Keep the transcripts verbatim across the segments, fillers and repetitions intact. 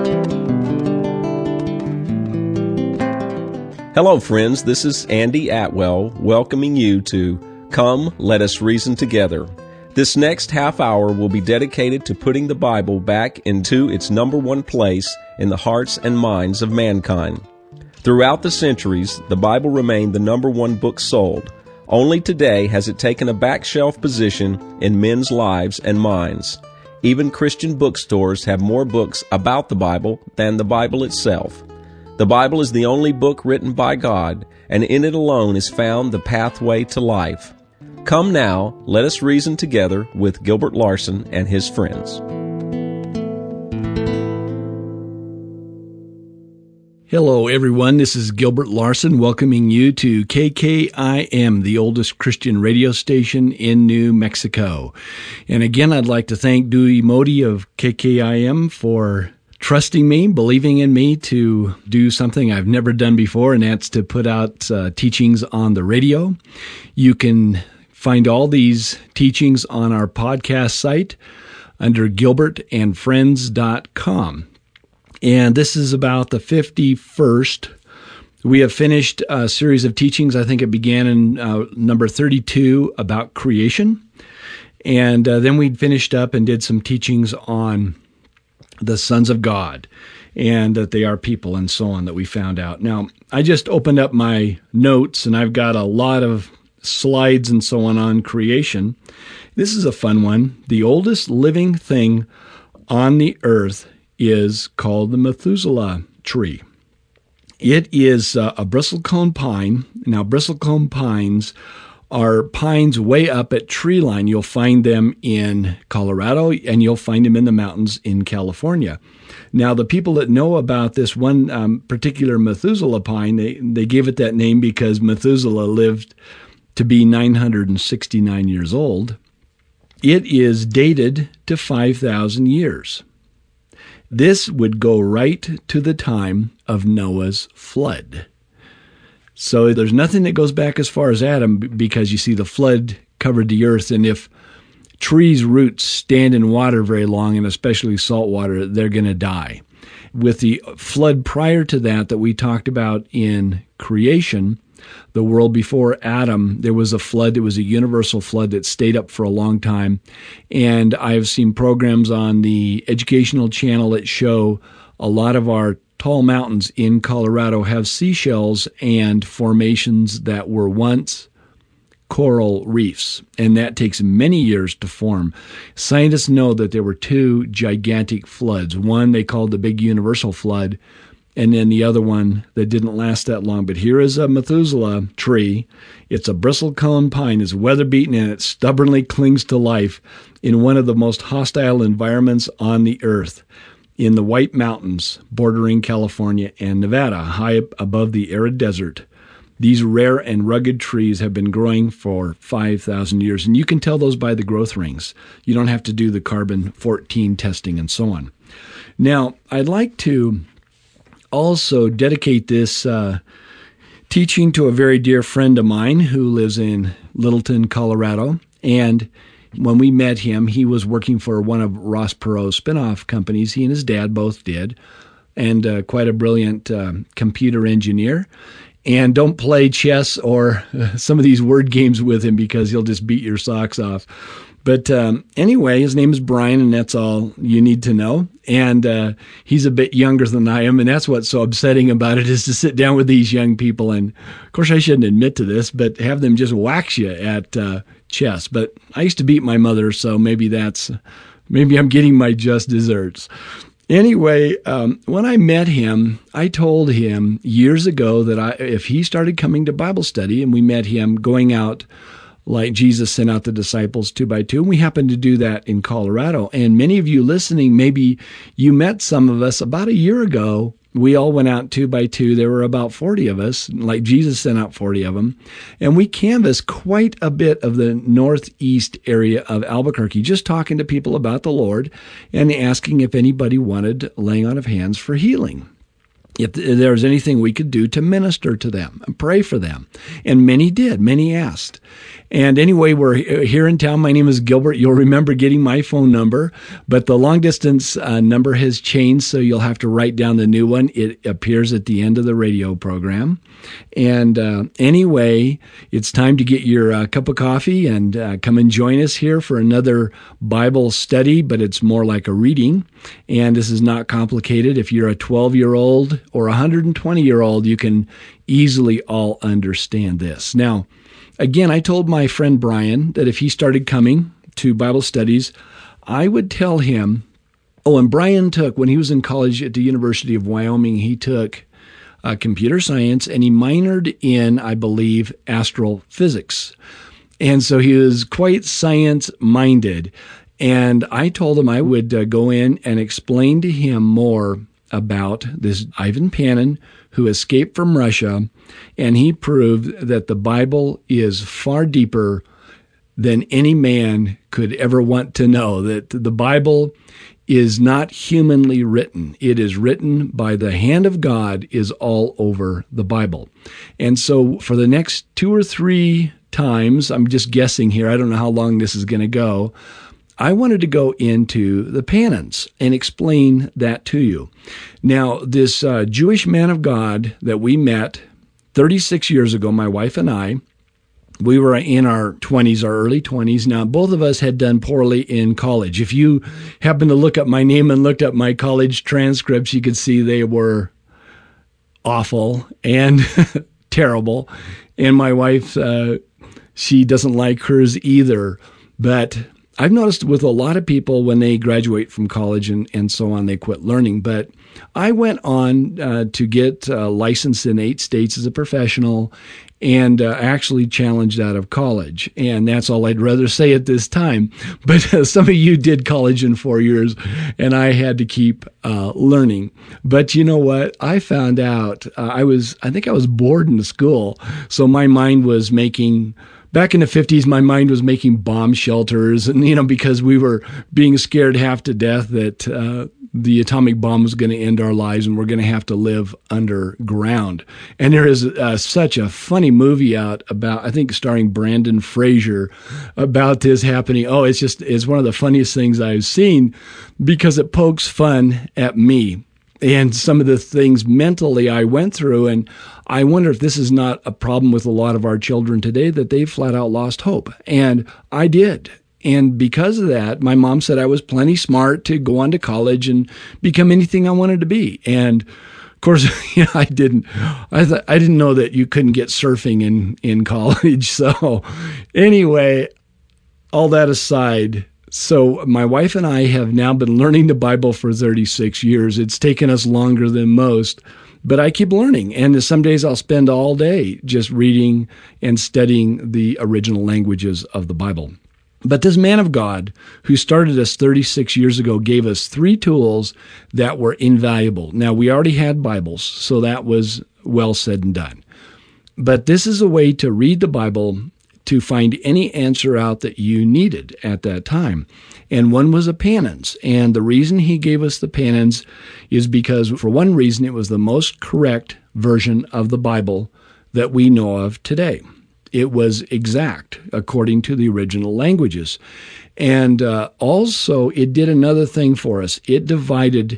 Hello, friends. This is Andy Atwell welcoming you to Come, Let Us Reason Together. This next half hour will be dedicated to putting the Bible back into its number one place in the hearts and minds of mankind. Throughout the centuries, the Bible remained the number one book sold. Only today has it taken a back shelf position in men's lives and minds. Even Christian bookstores have more books about the Bible than the Bible itself. The Bible is the only book written by God, and in it alone is found the pathway to life. Come now, let us reason together with Gilbert Larson and his friends. Hello, everyone. This is Gilbert Larson welcoming you to K K I M, the oldest Christian radio station in New Mexico. And again, I'd like to thank Dewey Modi of K K I M for trusting me, believing in me to do something I've never done before, and that's to put out uh, teachings on the radio. You can find all these teachings on our podcast site under gilbert and friends dot com. And this is about the fifty-first. We have finished a series of teachings. I think it began in uh, number thirty-two about creation. And uh, then we finished up and did some teachings on the sons of God, and that they are people and so on that we found out. Now, I just opened up my notes, and I've got a lot of slides and so on on creation. This is a fun one. The oldest living thing on the earth is called the Methuselah tree. It is uh, a bristlecone pine. Now, bristlecone pines are pines way up at tree line. You'll find them in Colorado, and you'll find them in the mountains in California. Now, the people that know about this one um, particular Methuselah pine, they, they gave it that name because Methuselah lived to be nine hundred sixty-nine years old. It is dated to five thousand years. This would go right to the time of Noah's flood. So there's nothing that goes back as far as Adam, because you see the flood covered the earth, and if trees' roots stand in water very long, and especially salt water, they're going to die. With the flood prior to that that we talked about in creation, the world before Adam, there was a flood. It was a universal flood that stayed up for a long time. And I've seen programs on the educational channel that show a lot of our tall mountains in Colorado have seashells and formations that were once coral reefs, and that takes many years to form. Scientists know that there were two gigantic floods. One they called the Big Universal Flood, and then the other one that didn't last that long. But here is a Methuselah tree. It's a bristlecone pine. It's weather-beaten, and it stubbornly clings to life in one of the most hostile environments on the earth, in the White Mountains bordering California and Nevada, high above the arid desert. These rare and rugged trees have been growing for five thousand years, and you can tell those by the growth rings. You don't have to do the carbon fourteen testing and so on. Now, I'd like to also dedicate this uh, teaching to a very dear friend of mine who lives in Littleton, Colorado, and when we met him, he was working for one of Ross Perot's spinoff companies. He and his dad both did, and uh, quite a brilliant uh, computer engineer. And don't play chess or uh, some of these word games with him, because he'll just beat your socks off. But um, anyway, his name is Brian, and that's all you need to know. And uh, he's a bit younger than I am, and that's what's so upsetting about it, is to sit down with these young people. And, of course, I shouldn't admit to this, but have them just wax you at uh, chess. But I used to beat my mother, so maybe that's maybe I'm getting my just desserts. Anyway, um, when I met him, I told him years ago that I, if he started coming to Bible study, and we met him going out like Jesus sent out the disciples two by two. And we happened to do that in Colorado. And many of you listening, maybe you met some of us about a year ago. We all went out two by two. There were about forty of us, like Jesus sent out forty of them. And we canvassed quite a bit of the northeast area of Albuquerque, just talking to people about the Lord and asking if anybody wanted laying on of hands for healing. If there was anything we could do to minister to them and pray for them. And many did. Many asked. And anyway, we're here in town. My name is Gilbert. You'll remember getting my phone number, but the long distance uh, number has changed, so you'll have to write down the new one. It appears at the end of the radio program. And uh, anyway, it's time to get your uh, cup of coffee and uh, come and join us here for another Bible study, but it's more like a reading. And this is not complicated. If you're a twelve-year-old or a one hundred twenty-year-old, you can easily all understand this. Now, again, I told my friend Brian that if he started coming to Bible studies, I would tell him, oh, and Brian took, when he was in college at the University of Wyoming, he took uh, computer science, and he minored in, I believe, astrophysics. And so he was quite science-minded. And I told him I would uh, go in and explain to him more about this Ivan Panin, who escaped from Russia, and he proved that the Bible is far deeper than any man could ever want to know, that the Bible is not humanly written. It is written by the hand of God, is all over the Bible. And so for the next two or three times, I'm just guessing here, I don't know how long this is going to go, I wanted to go into the Panins and explain that to you. Now, this uh, Jewish man of God that we met thirty-six years ago, my wife and I, we were in our twenties, our early twenties. Now, both of us had done poorly in college. If you happen to look up my name and looked up my college transcripts, you could see they were awful and terrible. And my wife, uh, she doesn't like hers either. But I've noticed with a lot of people when they graduate from college and, and so on, they quit learning. But I went on uh, to get uh, licensed in eight states as a professional and uh, actually challenged out of college. And that's all I'd rather say at this time. But uh, some of you did college in four years, and I had to keep uh, learning. But you know what? I found out uh, I was, I think I was bored in school. So my mind was making... Back in the fifties, my mind was making bomb shelters, and you know, because we were being scared half to death that uh, the atomic bomb was going to end our lives, and we're going to have to live underground. And there is uh, such a funny movie out about, I think, starring Brandon Fraser, about this happening. Oh, it's just it's one of the funniest things I've seen because it pokes fun at me and some of the things mentally I went through. And I wonder if this is not a problem with a lot of our children today, that they flat out lost hope. And I did. And because of that, my mom said I was plenty smart to go on to college and become anything I wanted to be. And of course, you know, I didn't. I th- I didn't know that you couldn't get surfing in, in college. So anyway, all that aside, so my wife and I have now been learning the Bible for thirty-six years. It's taken us longer than most, but I keep learning. And some days I'll spend all day just reading and studying the original languages of the Bible. But this man of God who started us thirty-six years ago gave us three tools that were invaluable. Now, we already had Bibles, so that was well said and done. But this is a way to read the Bible to find any answer out that you needed at that time. And one was a Panins. And the reason he gave us the Panins is because, for one reason, it was the most correct version of the Bible that we know of today. It was exact according to the original languages. And uh, also, it did another thing for us. It divided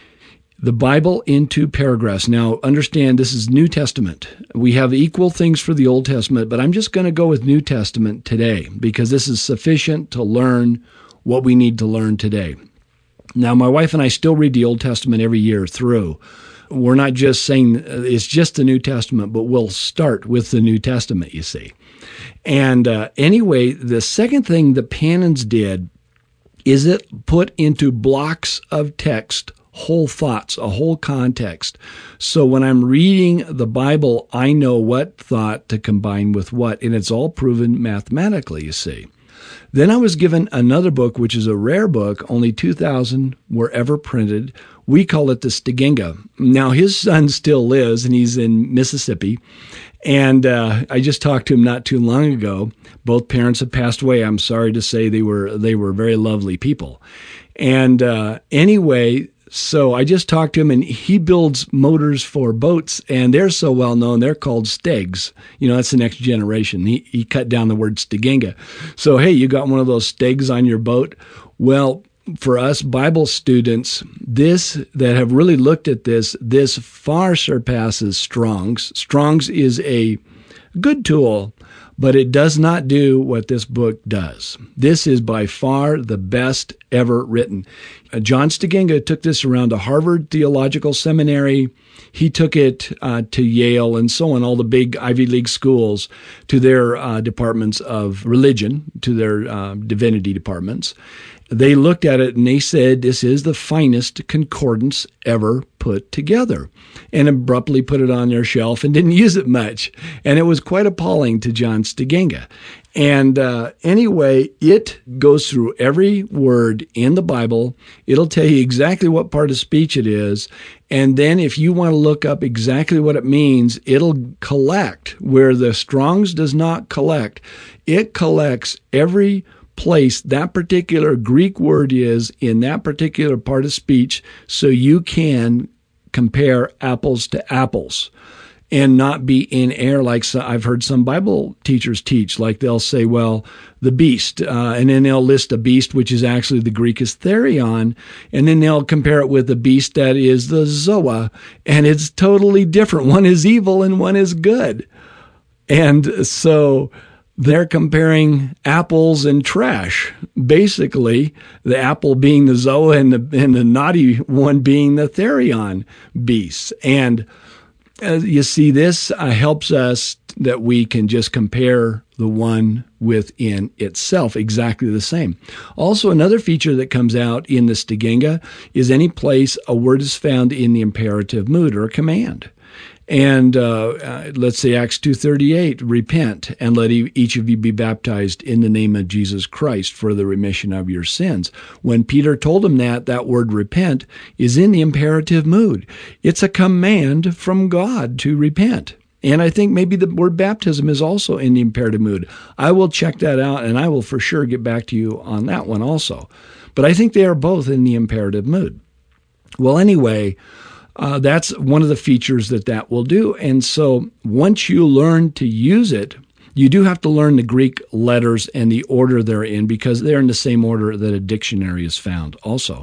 the Bible into paragraphs. Now, understand this is New Testament. We have equal things for the Old Testament, but I'm just going to go with New Testament today because this is sufficient to learn what we need to learn today. Now, my wife and I still read the Old Testament every year through. We're not just saying it's just the New Testament, but we'll start with the New Testament, you see. And uh, anyway, the second thing the Panins did is it put into blocks of text whole thoughts, a whole context. So when I'm reading the Bible, I know what thought to combine with what, and it's all proven mathematically, you see. Then I was given another book, which is a rare book. Only two thousand were ever printed. We call it the Stigenga. Now, his son still lives, and he's in Mississippi. And uh, I just talked to him not too long ago. Both parents have passed away. I'm sorry to say they were they were very lovely people. And uh, anyway, so I just talked to him, and he builds motors for boats, and they're so well known. They're called Stegs. You know, that's the next generation. He, he cut down the word Stegenga. So, hey, you got one of those Stegs on your boat? Well, for us Bible students, this that have really looked at this, this far surpasses Strong's. Strong's is a good tool, but it does not do what this book does. This is by far the best ever written. Uh, John Stegenga took this around to Harvard Theological Seminary. He took it uh, to Yale and so on, all the big Ivy League schools, to their uh, departments of religion, to their uh, divinity departments. They looked at it and they said, this is the finest concordance ever put together, and abruptly put it on their shelf and didn't use it much. And it was quite appalling to John Stegenga. And uh, anyway, it goes through every word in the Bible. It'll tell you exactly what part of speech it is. And then if you want to look up exactly what it means, it'll collect where the Strong's does not collect. It collects every place that particular Greek word is in that particular part of speech, so you can compare apples to apples and not be in error like so, I've heard some Bible teachers teach. Like they'll say, well, the beast, uh, and then they'll list a beast, which is actually the Greek is therion, and then they'll compare it with the beast that is the zoa, and it's totally different. One is evil and one is good. And so they're comparing apples and trash, basically, the apple being the zoa and the, and the naughty one being the therion beasts. And uh, you see, this uh, helps us that we can just compare the one within itself, exactly the same. Also, another feature that comes out in the Stegenga is any place a word is found in the imperative mood or a command. And uh, uh, let's say Acts two thirty-eight, repent and let e- each of you be baptized in the name of Jesus Christ for the remission of your sins. When Peter told him that, that word repent is in the imperative mood. It's a command from God to repent. And I think maybe the word baptism is also in the imperative mood. I will check that out, and I will for sure get back to you on that one also. But I think they are both in the imperative mood. Well, anyway, Uh, that's one of the features that that will do. And so once you learn to use it, you do have to learn the Greek letters and the order they're in, because they're in the same order that a dictionary is found also.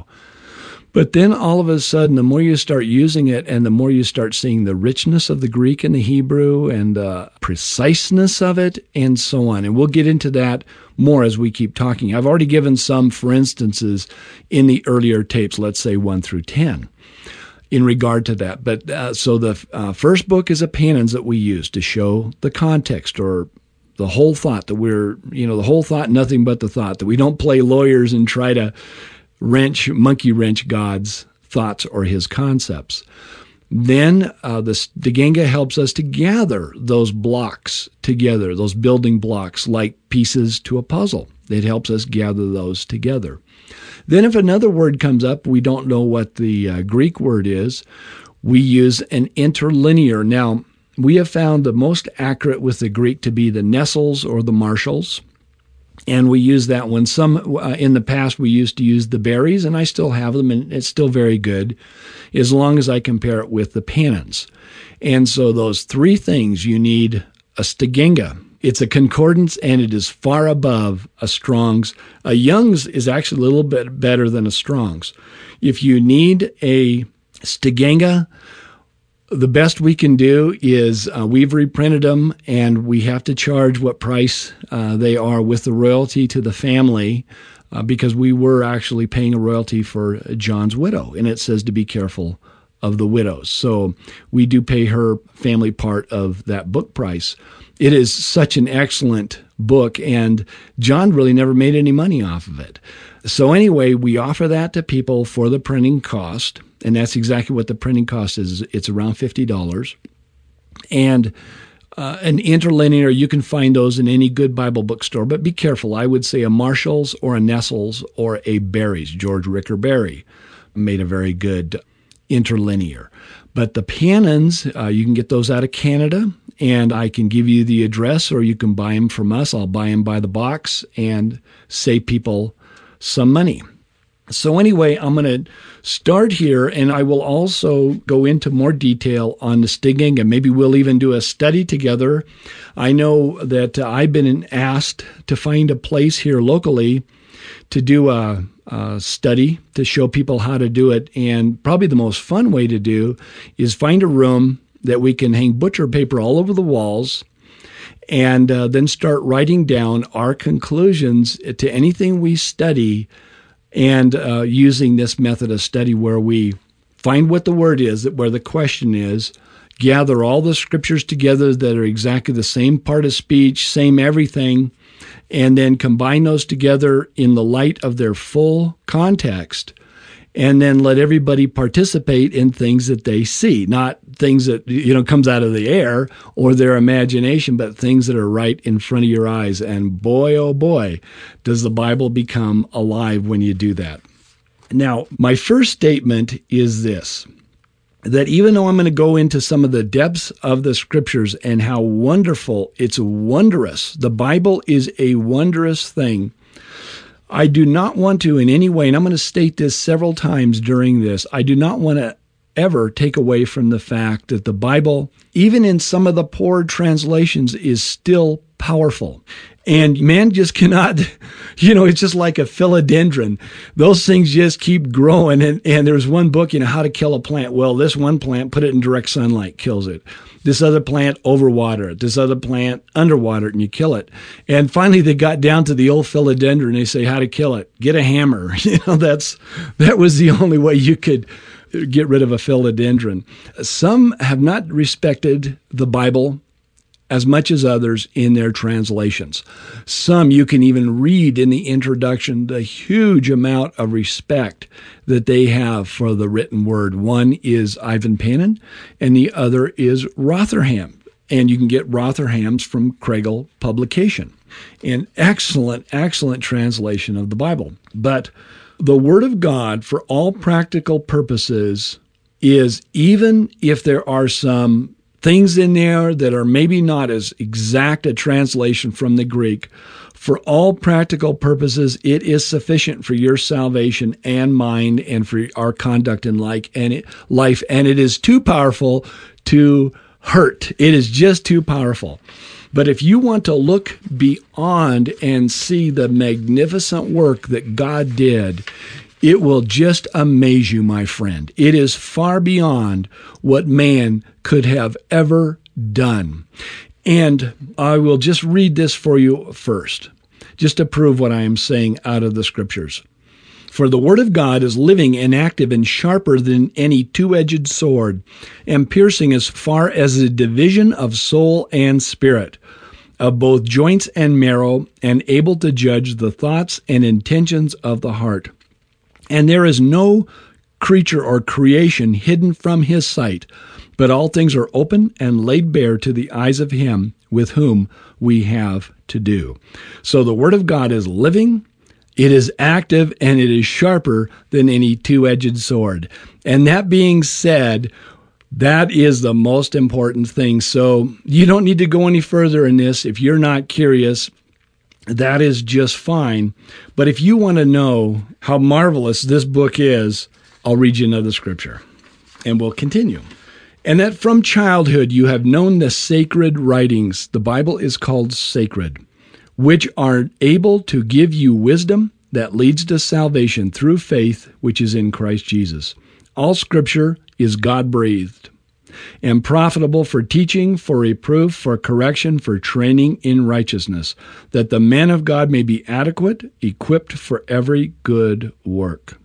But then all of a sudden, the more you start using it and the more you start seeing the richness of the Greek and the Hebrew and the preciseness of it and so on. And we'll get into that more as we keep talking. I've already given some, for instances, in the earlier tapes, let's say one through ten. In regard to that. But uh, so the uh, first book is a Pannon's that we use to show the context, or the whole thought, that we're, you know, the whole thought, nothing but the thought, that we don't play lawyers and try to wrench, monkey wrench God's thoughts or his concepts. Then uh, the Stegenga helps us to gather those blocks together, those building blocks like pieces to a puzzle. It helps us gather those together. Then if another word comes up, we don't know what the uh, Greek word is, we use an interlinear. Now, we have found the most accurate with the Greek to be the Nestles or the Marshalls, and we use that one. Some uh, in the past we used to use the Berries, and I still have them, and it's still very good, as long as I compare it with the Pannon's. And so those three things, you need a Stegenga. It's a concordance, and it is far above a Strong's. A Young's is actually a little bit better than a Strong's. If you need a Stegenga, the best we can do is uh, we've reprinted them, and we have to charge what price uh, they are with the royalty to the family, uh, because we were actually paying a royalty for John's widow, and it says to be careful of the widows. So we do pay her family part of that book price. It is such an excellent book, and John really never made any money off of it. So anyway, we offer that to people for the printing cost, and that's exactly what the printing cost is. It's around fifty dollars. And uh, an interlinear, you can find those in any good Bible bookstore, but be careful. I would say a Marshall's or a Nestles or a Berry's. George Ricker Berry made a very good interlinear. But the Pannon's, uh, you can get those out of Canada, and I can give you the address, or you can buy them from us. I'll buy them by the box and save people some money. So anyway, I'm going to start here, and I will also go into more detail on the stinging, and maybe we'll even do a study together. I know that uh, I've been asked to find a place here locally to do a, a study to show people how to do it, and probably the most fun way to do is find a room that we can hang butcher paper all over the walls, and uh, then start writing down our conclusions to anything we study, and uh, using this method of study where we find what the word is, where the question is, gather all the scriptures together that are exactly the same part of speech, same everything, and then combine those together in the light of their full context, and then let everybody participate in things that they see, not things that, you know, comes out of the air or their imagination, but things that are right in front of your eyes. And boy, oh boy, does the Bible become alive when you do that. Now, my first statement is this, that even though I'm going to go into some of the depths of the scriptures and how wonderful, it's wondrous, the Bible is a wondrous thing, I do not want to in any way, and I'm going to state this several times during this, I do not want to ever take away from the fact that the Bible, even in some of the poor translations, is still powerful. And man just cannot, you know, it's just like a philodendron. Those things just keep growing. And, and there's one book, you know, how to kill a plant. Well, this one plant, put it in direct sunlight, kills it. This other plant, overwater it. This other plant, underwater it, and you kill it. And finally, they got down to the old philodendron. They say, how to kill it? Get a hammer. You know, that's that was the only way you could get rid of a philodendron. Some have not respected the Bible as much as others in their translations. Some you can even read in the introduction the huge amount of respect that they have for the written word. One is Ivan Panin, and the other is Rotherham. And you can get Rotherham's from Kregel Publication. An excellent, excellent translation of the Bible. But the Word of God, for all practical purposes, is, even if there are some things in there that are maybe not as exact a translation from the Greek, for all practical purposes, it is sufficient for your salvation and mine and for our conduct in life, and it, life, and it is too powerful to hurt. It is just too powerful. But if you want to look beyond and see the magnificent work that God did, it will just amaze you, my friend. It is far beyond what man could have ever done. And I will just read this for you first, just to prove what I am saying out of the scriptures. For the word of God is living and active and sharper than any two-edged sword, and piercing as far as the division of soul and spirit, of both joints and marrow, and able to judge the thoughts and intentions of the heart. And there is no creature or creation hidden from his sight, but all things are open and laid bare to the eyes of him with whom we have to do. So the word of God is living, it is active, and it is sharper than any two-edged sword. And that being said, that is the most important thing. So you don't need to go any further in this if you're not curious. That is just fine. But if you want to know how marvelous this book is, I'll read you another scripture, and we'll continue. And that from childhood you have known the sacred writings, the Bible is called sacred, which are able to give you wisdom that leads to salvation through faith, which is in Christ Jesus. All Scripture is God-breathed and profitable for teaching, for reproof, for correction, for training in righteousness, that the man of God may be adequate, equipped for every good work.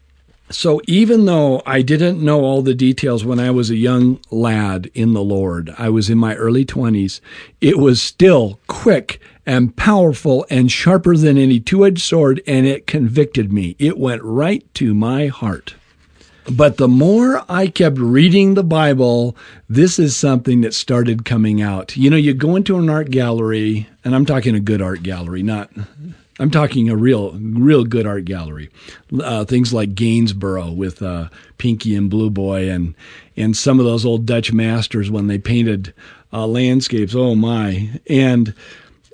So even though I didn't know all the details when I was a young lad in the Lord, I was in my early twenties, it was still quick and powerful and sharper than any two-edged sword, and it convicted me. It went right to my heart. But the more I kept reading the Bible, this is something that started coming out. You know, you go into an art gallery, and I'm talking a good art gallery, not... I'm talking a real, real good art gallery. Uh, things like Gainsborough with uh, Pinky and Blue Boy, and and some of those old Dutch masters when they painted uh, landscapes. Oh my! And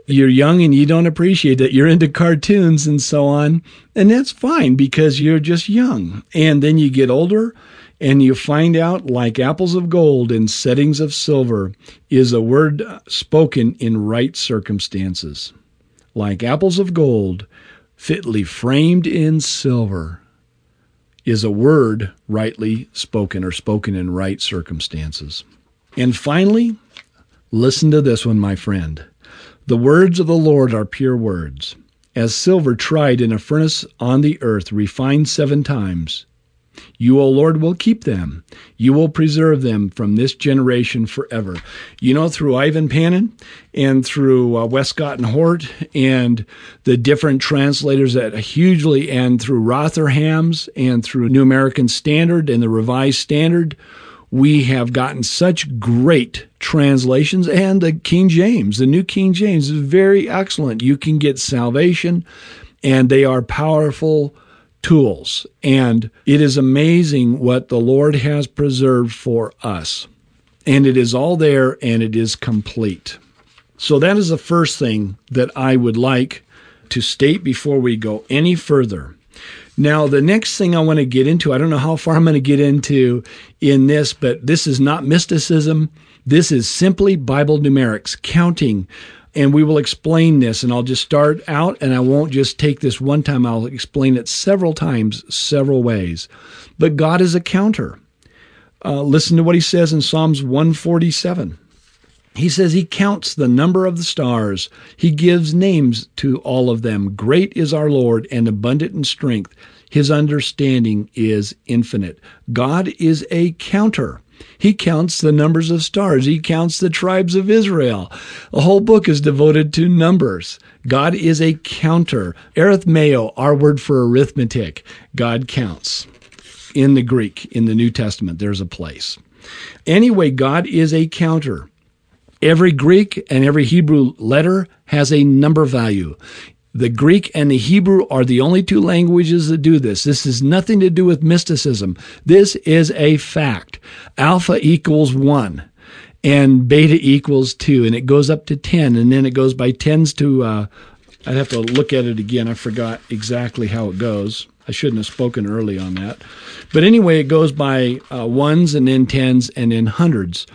You're young and you don't appreciate that. You're into cartoons and so on. And that's fine because you're just young. And then you get older and you find out, like apples of gold in settings of silver is a word spoken in right circumstances. Like apples of gold, fitly framed in silver, is a word rightly spoken or spoken in right circumstances. And finally, listen to this one, my friend. The words of the Lord are pure words, as silver tried in a furnace on the earth, refined seven times. You, O Lord, will keep them. You will preserve them from this generation forever. You know, through Ivan Panin and through uh, Westcott and Hort and the different translators that hugely, and through Rotherham's and through New American Standard and the Revised Standard, we have gotten such great translations, and the King James, the New King James is very excellent. You can get salvation, and they are powerful tools. And it is amazing what the Lord has preserved for us. And it is all there, and it is complete. So that is the first thing that I would like to state before we go any further. Now, the next thing I want to get into, I don't know how far I'm going to get into in this, but this is not mysticism. This is simply Bible numerics, counting. And we will explain this, and I'll just start out, and I won't just take this one time. I'll explain it several times, several ways. But God is a counter. Uh, listen to what he says in Psalms one forty-seven. He says he counts the number of the stars. He gives names to all of them. Great is our Lord and abundant in strength. His understanding is infinite. God is a counter. He counts the numbers of stars. He counts the tribes of Israel. The whole book is devoted to numbers. God is a counter. Arithmeo, our word for arithmetic. God counts. In the Greek, in the New Testament, there's a place. Anyway, God is a counter. Every Greek and every Hebrew letter has a number value. The Greek and the Hebrew are the only two languages that do this. This has nothing to do with mysticism. This is a fact. Alpha equals one, and beta equals two, and it goes up to ten, and then it goes by tens to, uh, I'd have to look at it again. I forgot exactly how it goes. I shouldn't have spoken early on that. But anyway, it goes by uh, ones and then tens and then hundreds.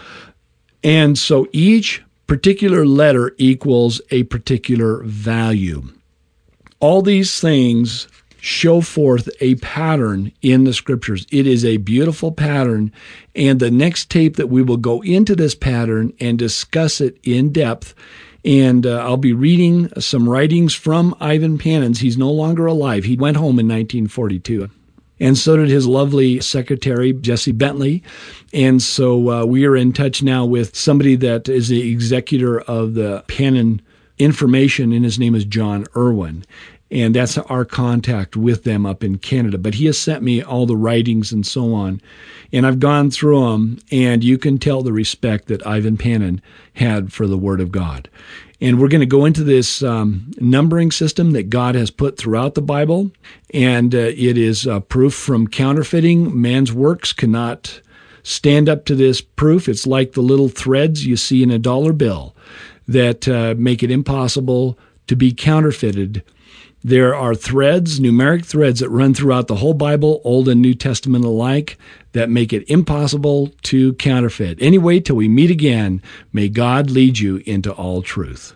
And so each particular letter equals a particular value. All these things show forth a pattern in the Scriptures. It is a beautiful pattern, and the next tape that we will go into this pattern and discuss it in depth, and uh, I'll be reading some writings from Ivan Panin. He's no longer alive. He went home in nineteen forty-two. And so did his lovely secretary, Jessie Bentley. And so uh, we are in touch now with somebody that is the executor of the Panin information, and his name is John Irwin. And that's our contact with them up in Canada. But he has sent me all the writings and so on. And I've gone through them, and you can tell the respect that Ivan Panin had for the Word of God. And we're going to go into this um, numbering system that God has put throughout the Bible, and uh, it is uh, proof from counterfeiting. Man's works cannot stand up to this proof. It's like the little threads you see in a dollar bill that uh, make it impossible to be counterfeited. There are threads, numeric threads, that run throughout the whole Bible, Old and New Testament alike, that make it impossible to counterfeit. Anyway, till we meet again, may God lead you into all truth.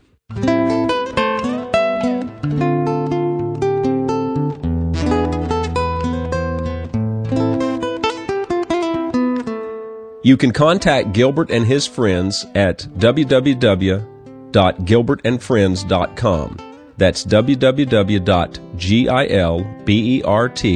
You can contact Gilbert and his friends at w w w dot gilbert and friends dot com. That's w w w dot gilbert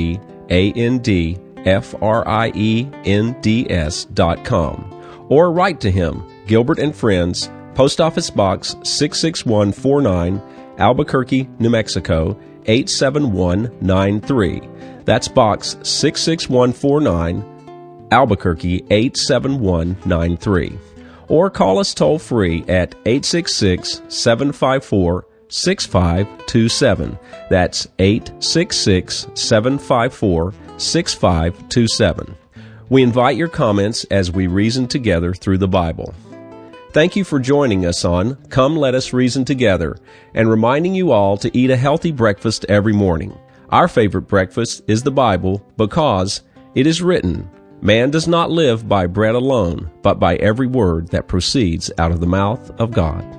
and friends dot com. Or write to him, Gilbert and Friends, Post Office Box six six one four nine, Albuquerque, New Mexico, eight seven one nine three. That's Box six six one four nine, Albuquerque, eight seven one nine three. Or call us toll-free at eight six six, seven five four, six five two seven. That's eight six six, seven five four, six five two seven. We invite your comments as we reason together through the Bible. Thank you for joining us on Come Let Us Reason Together and reminding you all to eat a healthy breakfast every morning. Our favorite breakfast is the Bible because it is written, "Man does not live by bread alone, but by every word that proceeds out of the mouth of God."